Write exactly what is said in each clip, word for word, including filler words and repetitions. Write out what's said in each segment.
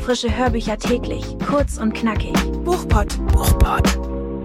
Frische Hörbücher täglich, kurz und knackig. Buchpott. Buchpott.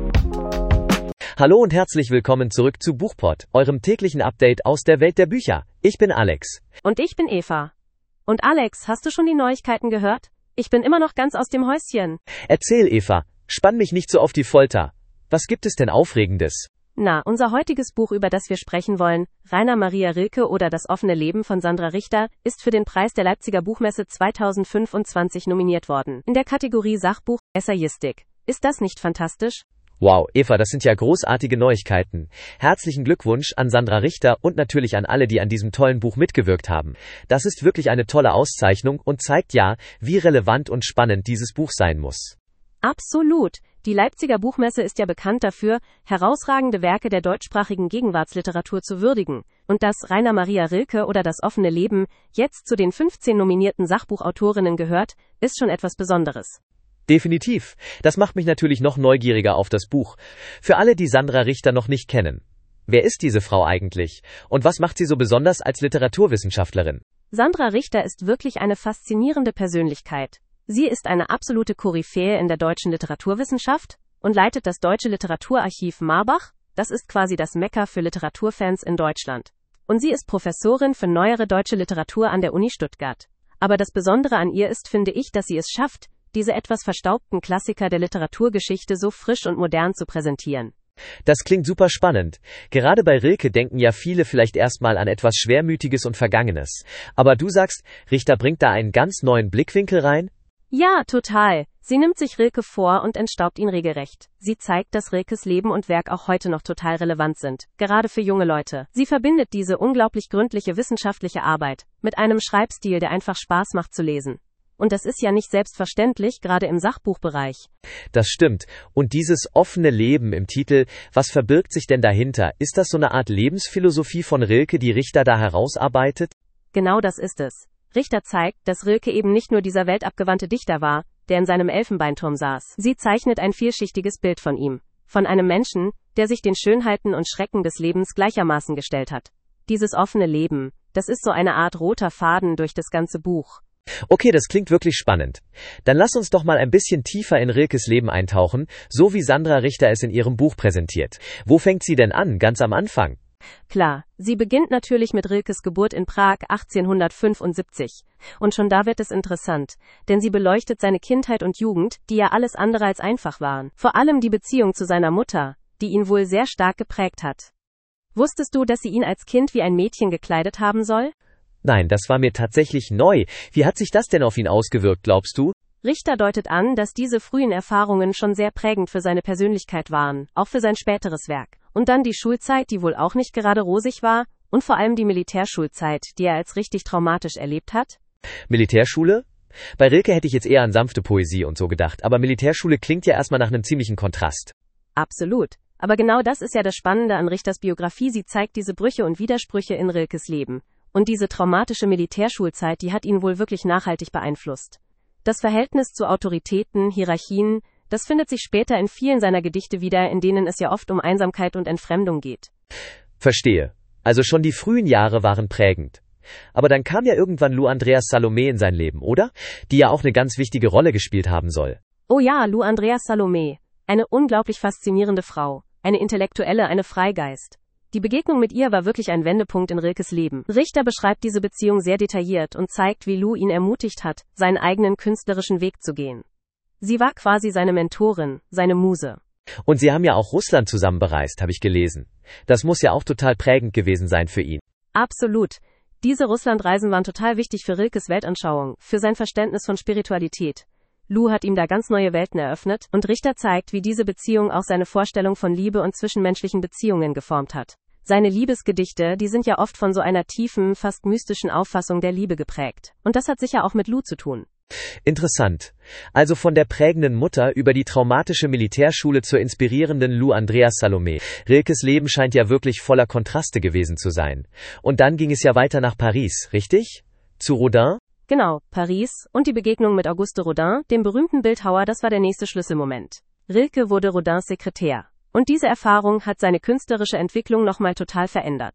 Hallo und herzlich willkommen zurück zu Buchpott, eurem täglichen Update aus der Welt der Bücher. Ich bin Alex. Und ich bin Eva. Und Alex, hast du schon die Neuigkeiten gehört? Ich bin immer noch ganz aus dem Häuschen. Erzähl, Eva. Spann mich nicht so auf die Folter. Was gibt es denn Aufregendes? Na, unser heutiges Buch, über das wir sprechen wollen, Rainer Maria Rilke oder Das offene Leben von Sandra Richter, ist für den Preis der Leipziger Buchmesse zweitausendfünfundzwanzig nominiert worden. In der Kategorie Sachbuch, Essayistik. Ist das nicht fantastisch? Wow, Eva, das sind ja großartige Neuigkeiten. Herzlichen Glückwunsch an Sandra Richter und natürlich an alle, die an diesem tollen Buch mitgewirkt haben. Das ist wirklich eine tolle Auszeichnung und zeigt ja, wie relevant und spannend dieses Buch sein muss. Absolut. Die Leipziger Buchmesse ist ja bekannt dafür, herausragende Werke der deutschsprachigen Gegenwartsliteratur zu würdigen. Und dass Rainer Maria Rilke oder Das offene Leben jetzt zu den fünfzehn nominierten Sachbuchautorinnen gehört, ist schon etwas Besonderes. Definitiv. Das macht mich natürlich noch neugieriger auf das Buch. Für alle, die Sandra Richter noch nicht kennen. Wer ist diese Frau eigentlich? Und was macht sie so besonders als Literaturwissenschaftlerin? Sandra Richter ist wirklich eine faszinierende Persönlichkeit. Sie ist eine absolute Koryphäe in der deutschen Literaturwissenschaft und leitet das Deutsche Literaturarchiv Marbach. Das ist quasi das Mekka für Literaturfans in Deutschland. Und sie ist Professorin für neuere deutsche Literatur an der Uni Stuttgart. Aber das Besondere an ihr ist, finde ich, dass sie es schafft, diese etwas verstaubten Klassiker der Literaturgeschichte so frisch und modern zu präsentieren. Das klingt super spannend. Gerade bei Rilke denken ja viele vielleicht erstmal an etwas Schwermütiges und Vergangenes. Aber du sagst, Richter bringt da einen ganz neuen Blickwinkel rein? Ja, total. Sie nimmt sich Rilke vor und entstaubt ihn regelrecht. Sie zeigt, dass Rilkes Leben und Werk auch heute noch total relevant sind, gerade für junge Leute. Sie verbindet diese unglaublich gründliche wissenschaftliche Arbeit mit einem Schreibstil, der einfach Spaß macht zu lesen. Und das ist ja nicht selbstverständlich, gerade im Sachbuchbereich. Das stimmt. Und dieses offene Leben im Titel, was verbirgt sich denn dahinter? Ist das so eine Art Lebensphilosophie von Rilke, die Richter da herausarbeitet? Genau das ist es. Richter zeigt, dass Rilke eben nicht nur dieser weltabgewandte Dichter war, der in seinem Elfenbeinturm saß. Sie zeichnet ein vielschichtiges Bild von ihm. Von einem Menschen, der sich den Schönheiten und Schrecken des Lebens gleichermaßen gestellt hat. Dieses offene Leben, das ist so eine Art roter Faden durch das ganze Buch. Okay, das klingt wirklich spannend. Dann lass uns doch mal ein bisschen tiefer in Rilkes Leben eintauchen, so wie Sandra Richter es in ihrem Buch präsentiert. Wo fängt sie denn an, ganz am Anfang? Klar, sie beginnt natürlich mit Rilkes Geburt in Prag achtzehnhundertfünfundsiebzig. Und schon da wird es interessant, denn sie beleuchtet seine Kindheit und Jugend, die ja alles andere als einfach waren. Vor allem die Beziehung zu seiner Mutter, die ihn wohl sehr stark geprägt hat. Wusstest du, dass sie ihn als Kind wie ein Mädchen gekleidet haben soll? Nein, das war mir tatsächlich neu. Wie hat sich das denn auf ihn ausgewirkt, glaubst du? Richter deutet an, dass diese frühen Erfahrungen schon sehr prägend für seine Persönlichkeit waren, auch für sein späteres Werk. Und dann die Schulzeit, die wohl auch nicht gerade rosig war, und vor allem die Militärschulzeit, die er als richtig traumatisch erlebt hat. Militärschule? Bei Rilke hätte ich jetzt eher an sanfte Poesie und so gedacht, aber Militärschule klingt ja erstmal nach einem ziemlichen Kontrast. Absolut. Aber genau das ist ja das Spannende an Richters Biografie, sie zeigt diese Brüche und Widersprüche in Rilkes Leben. Und diese traumatische Militärschulzeit, die hat ihn wohl wirklich nachhaltig beeinflusst. Das Verhältnis zu Autoritäten, Hierarchien, das findet sich später in vielen seiner Gedichte wieder, in denen es ja oft um Einsamkeit und Entfremdung geht. Verstehe. Also schon die frühen Jahre waren prägend. Aber dann kam ja irgendwann Lou Andreas Salome in sein Leben, oder? Die ja auch eine ganz wichtige Rolle gespielt haben soll. Oh ja, Lou Andreas Salome. Eine unglaublich faszinierende Frau. Eine Intellektuelle, eine Freigeist. Die Begegnung mit ihr war wirklich ein Wendepunkt in Rilkes Leben. Richter beschreibt diese Beziehung sehr detailliert und zeigt, wie Lou ihn ermutigt hat, seinen eigenen künstlerischen Weg zu gehen. Sie war quasi seine Mentorin, seine Muse. Und sie haben ja auch Russland zusammen bereist, habe ich gelesen. Das muss ja auch total prägend gewesen sein für ihn. Absolut. Diese Russlandreisen waren total wichtig für Rilkes Weltanschauung, für sein Verständnis von Spiritualität. Lou hat ihm da ganz neue Welten eröffnet und Richter zeigt, wie diese Beziehung auch seine Vorstellung von Liebe und zwischenmenschlichen Beziehungen geformt hat. Seine Liebesgedichte, die sind ja oft von so einer tiefen, fast mystischen Auffassung der Liebe geprägt. Und das hat sicher auch mit Lou zu tun. Interessant. Also von der prägenden Mutter über die traumatische Militärschule zur inspirierenden Lou Andreas Salome. Rilkes Leben scheint ja wirklich voller Kontraste gewesen zu sein. Und dann ging es ja weiter nach Paris, richtig? Zu Rodin? Genau, Paris und die Begegnung mit Auguste Rodin, dem berühmten Bildhauer, das war der nächste Schlüsselmoment. Rilke wurde Rodins Sekretär. Und diese Erfahrung hat seine künstlerische Entwicklung nochmal total verändert.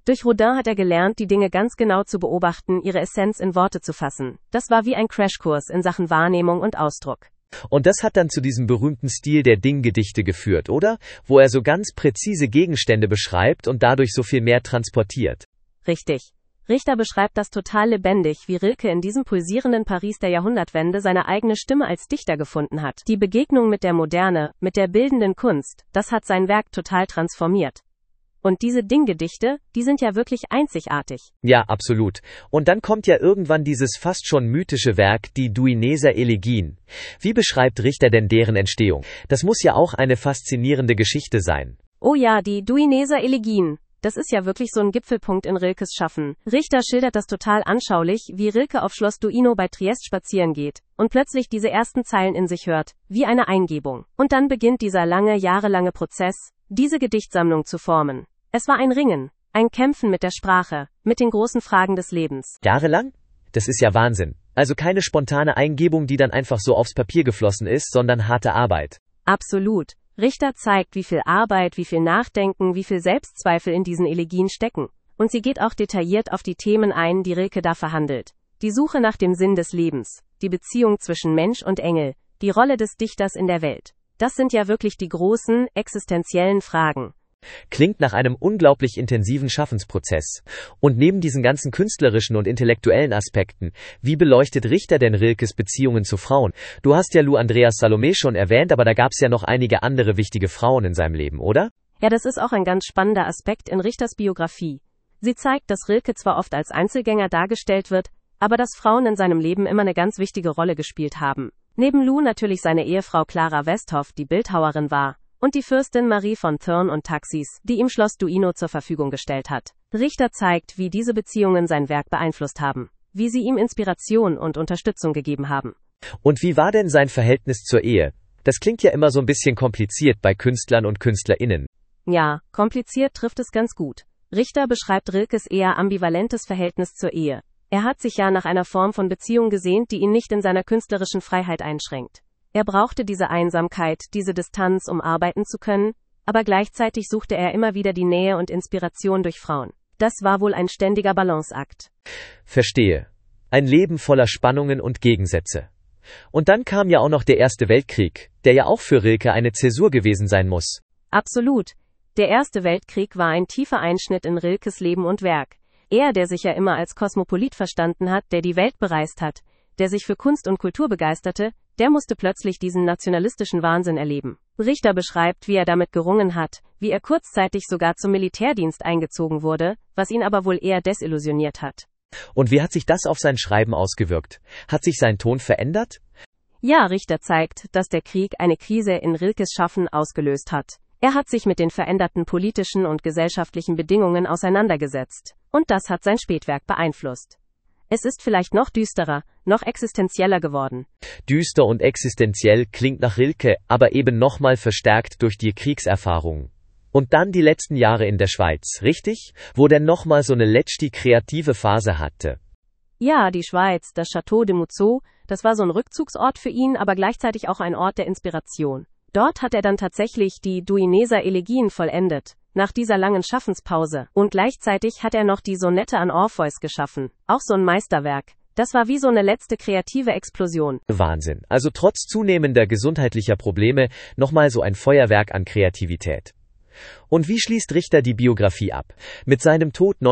Durch Rodin hat er gelernt, die Dinge ganz genau zu beobachten, ihre Essenz in Worte zu fassen. Das war wie ein Crashkurs in Sachen Wahrnehmung und Ausdruck. Und das hat dann zu diesem berühmten Stil der Dinggedichte geführt, oder? Wo er so ganz präzise Gegenstände beschreibt und dadurch so viel mehr transportiert. Richtig. Richter beschreibt das total lebendig, wie Rilke in diesem pulsierenden Paris der Jahrhundertwende seine eigene Stimme als Dichter gefunden hat. Die Begegnung mit der Moderne, mit der bildenden Kunst, das hat sein Werk total transformiert. Und diese Dinggedichte, die sind ja wirklich einzigartig. Ja, absolut. Und dann kommt ja irgendwann dieses fast schon mythische Werk, die Duineser Elegien. Wie beschreibt Richter denn deren Entstehung? Das muss ja auch eine faszinierende Geschichte sein. Oh ja, die Duineser Elegien. Das ist ja wirklich so ein Gipfelpunkt in Rilkes Schaffen. Richter schildert das total anschaulich, wie Rilke auf Schloss Duino bei Triest spazieren geht und plötzlich diese ersten Zeilen in sich hört, wie eine Eingebung. Und dann beginnt dieser lange, jahrelange Prozess, diese Gedichtsammlung zu formen. Es war ein Ringen, ein Kämpfen mit der Sprache, mit den großen Fragen des Lebens. Jahrelang? Das ist ja Wahnsinn. Also keine spontane Eingebung, die dann einfach so aufs Papier geflossen ist, sondern harte Arbeit. Absolut. Richter zeigt, wie viel Arbeit, wie viel Nachdenken, wie viel Selbstzweifel in diesen Elegien stecken. Und sie geht auch detailliert auf die Themen ein, die Rilke da verhandelt. Die Suche nach dem Sinn des Lebens, die Beziehung zwischen Mensch und Engel, die Rolle des Dichters in der Welt. Das sind ja wirklich die großen, existenziellen Fragen. Klingt nach einem unglaublich intensiven Schaffensprozess. Und neben diesen ganzen künstlerischen und intellektuellen Aspekten, wie beleuchtet Richter denn Rilkes Beziehungen zu Frauen? Du hast ja Lou Andreas Salome schon erwähnt, aber da gab's ja noch einige andere wichtige Frauen in seinem Leben, oder? Ja, das ist auch ein ganz spannender Aspekt in Richters Biografie. Sie zeigt, dass Rilke zwar oft als Einzelgänger dargestellt wird, aber dass Frauen in seinem Leben immer eine ganz wichtige Rolle gespielt haben. Neben Lou natürlich seine Ehefrau Clara Westhoff, die Bildhauerin war. Und die Fürstin Marie von Thurn und Taxis, die ihm Schloss Duino zur Verfügung gestellt hat. Richter zeigt, wie diese Beziehungen sein Werk beeinflusst haben, wie sie ihm Inspiration und Unterstützung gegeben haben. Und wie war denn sein Verhältnis zur Ehe? Das klingt ja immer so ein bisschen kompliziert bei Künstlern und KünstlerInnen. Ja, kompliziert trifft es ganz gut. Richter beschreibt Rilkes eher ambivalentes Verhältnis zur Ehe. Er hat sich ja nach einer Form von Beziehung gesehnt, die ihn nicht in seiner künstlerischen Freiheit einschränkt. Er brauchte diese Einsamkeit, diese Distanz, um arbeiten zu können, aber gleichzeitig suchte er immer wieder die Nähe und Inspiration durch Frauen. Das war wohl ein ständiger Balanceakt. Verstehe. Ein Leben voller Spannungen und Gegensätze. Und dann kam ja auch noch der Erste Weltkrieg, der ja auch für Rilke eine Zäsur gewesen sein muss. Absolut. Der Erste Weltkrieg war ein tiefer Einschnitt in Rilkes Leben und Werk. Er, der sich ja immer als Kosmopolit verstanden hat, der die Welt bereist hat, der sich für Kunst und Kultur begeisterte, der musste plötzlich diesen nationalistischen Wahnsinn erleben. Richter beschreibt, wie er damit gerungen hat, wie er kurzzeitig sogar zum Militärdienst eingezogen wurde, was ihn aber wohl eher desillusioniert hat. Und wie hat sich das auf sein Schreiben ausgewirkt? Hat sich sein Ton verändert? Ja, Richter zeigt, dass der Krieg eine Krise in Rilkes Schaffen ausgelöst hat. Er hat sich mit den veränderten politischen und gesellschaftlichen Bedingungen auseinandergesetzt. Und das hat sein Spätwerk beeinflusst. Es ist vielleicht noch düsterer, noch existenzieller geworden. Düster und existenziell klingt nach Rilke, aber eben nochmal verstärkt durch die Kriegserfahrung. Und dann die letzten Jahre in der Schweiz, richtig? Wo der nochmal so eine letzte kreative Phase hatte. Ja, die Schweiz, das Château de Mouzeau, das war so ein Rückzugsort für ihn, aber gleichzeitig auch ein Ort der Inspiration. Dort hat er dann tatsächlich die Duineser Elegien vollendet. Nach dieser langen Schaffenspause. Und gleichzeitig hat er noch die Sonette an Orpheus geschaffen. Auch so ein Meisterwerk. Das war wie so eine letzte kreative Explosion. Wahnsinn. Also trotz zunehmender gesundheitlicher Probleme nochmal so ein Feuerwerk an Kreativität. Und wie schließt Richter die Biografie ab? Mit seinem Tod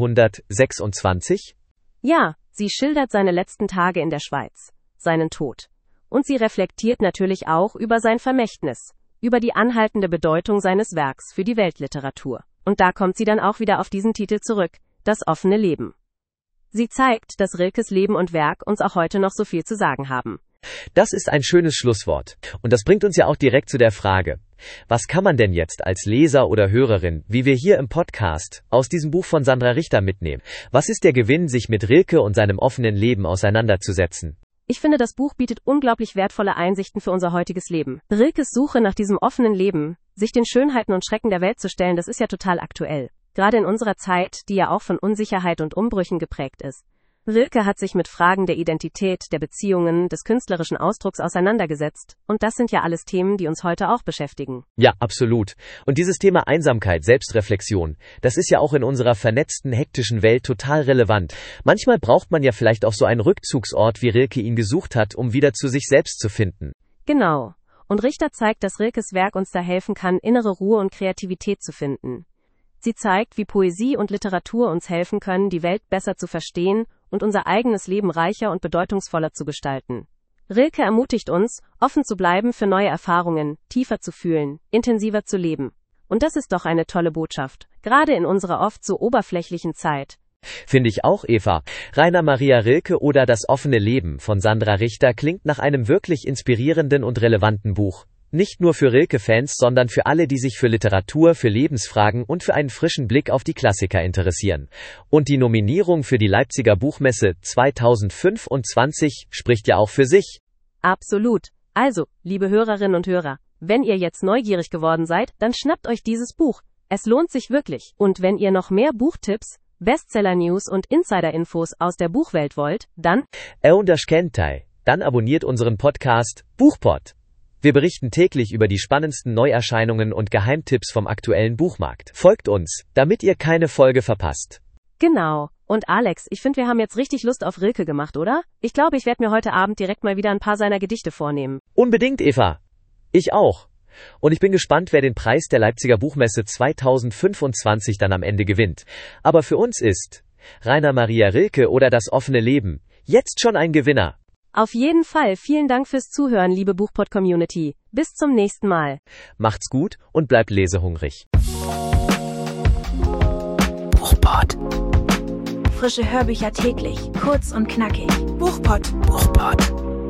neunzehnhundertsechsundzwanzig? Ja, sie schildert seine letzten Tage in der Schweiz. Seinen Tod. Und sie reflektiert natürlich auch über sein Vermächtnis. Über die anhaltende Bedeutung seines Werks für die Weltliteratur. Und da kommt sie dann auch wieder auf diesen Titel zurück, das offene Leben. Sie zeigt, dass Rilkes Leben und Werk uns auch heute noch so viel zu sagen haben. Das ist ein schönes Schlusswort. Und das bringt uns ja auch direkt zu der Frage, was kann man denn jetzt als Leser oder Hörerin, wie wir hier im Podcast, aus diesem Buch von Sandra Richter mitnehmen? Was ist der Gewinn, sich mit Rilke und seinem offenen Leben auseinanderzusetzen? Ich finde, das Buch bietet unglaublich wertvolle Einsichten für unser heutiges Leben. Rilkes Suche nach diesem offenen Leben, sich den Schönheiten und Schrecken der Welt zu stellen, das ist ja total aktuell. Gerade in unserer Zeit, die ja auch von Unsicherheit und Umbrüchen geprägt ist. Rilke hat sich mit Fragen der Identität, der Beziehungen, des künstlerischen Ausdrucks auseinandergesetzt. Und das sind ja alles Themen, die uns heute auch beschäftigen. Ja, absolut. Und dieses Thema Einsamkeit, Selbstreflexion, das ist ja auch in unserer vernetzten, hektischen Welt total relevant. Manchmal braucht man ja vielleicht auch so einen Rückzugsort, wie Rilke ihn gesucht hat, um wieder zu sich selbst zu finden. Genau. Und Richter zeigt, dass Rilkes Werk uns da helfen kann, innere Ruhe und Kreativität zu finden. Sie zeigt, wie Poesie und Literatur uns helfen können, die Welt besser zu verstehen und unser eigenes Leben reicher und bedeutungsvoller zu gestalten. Rilke ermutigt uns, offen zu bleiben für neue Erfahrungen, tiefer zu fühlen, intensiver zu leben. Und das ist doch eine tolle Botschaft, gerade in unserer oft so oberflächlichen Zeit. Finde ich auch, Eva. Rainer Maria Rilke oder Das offene Leben von Sandra Richter klingt nach einem wirklich inspirierenden und relevanten Buch. Nicht nur für Rilke-Fans, sondern für alle, die sich für Literatur, für Lebensfragen und für einen frischen Blick auf die Klassiker interessieren. Und die Nominierung für die Leipziger Buchmesse zweitausendfünfundzwanzig spricht ja auch für sich. Absolut. Also, liebe Hörerinnen und Hörer, wenn ihr jetzt neugierig geworden seid, dann schnappt euch dieses Buch. Es lohnt sich wirklich. Und wenn ihr noch mehr Buchtipps, Bestseller-News und Insider-Infos aus der Buchwelt wollt, dann Unterschkentai. Dann abonniert unseren Podcast Buchpod. Wir berichten täglich über die spannendsten Neuerscheinungen und Geheimtipps vom aktuellen Buchmarkt. Folgt uns, damit ihr keine Folge verpasst. Genau. Und Alex, ich finde, wir haben jetzt richtig Lust auf Rilke gemacht, oder? Ich glaube, ich werde mir heute Abend direkt mal wieder ein paar seiner Gedichte vornehmen. Unbedingt, Eva. Ich auch. Und ich bin gespannt, wer den Preis der Leipziger Buchmesse zweitausendfünfundzwanzig dann am Ende gewinnt. Aber für uns ist Rainer Maria Rilke oder Das offene Leben jetzt schon ein Gewinner. Auf jeden Fall, vielen Dank fürs Zuhören, liebe Buchpod-Community. Bis zum nächsten Mal. Macht's gut und bleibt lesehungrig. Buchpod. Frische Hörbücher täglich, kurz und knackig. Buchpod. Buchpod.